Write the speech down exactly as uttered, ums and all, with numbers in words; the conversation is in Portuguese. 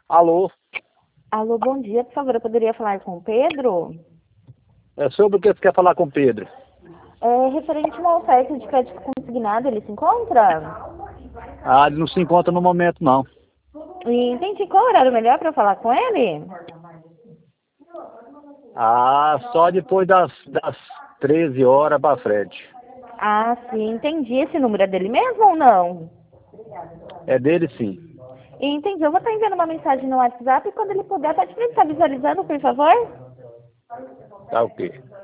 Alô, Alô, bom dia, por favor, eu poderia falar com o Pedro? é sobre o que você quer falar com o Pedro? É referente a uma oferta de crédito consignado, ele se encontra? Ah, ele não se encontra no momento, não. E entendi qual horário melhor para eu falar com ele? Ah, só depois das, das treze horas pra frente. Ah, sim, entendi. Esse número é dele mesmo ou não? É dele, sim. Entendi, eu vou estar enviando uma mensagem no WhatsApp e quando ele puder, pode me estar visualizando, por favor? Tá ok.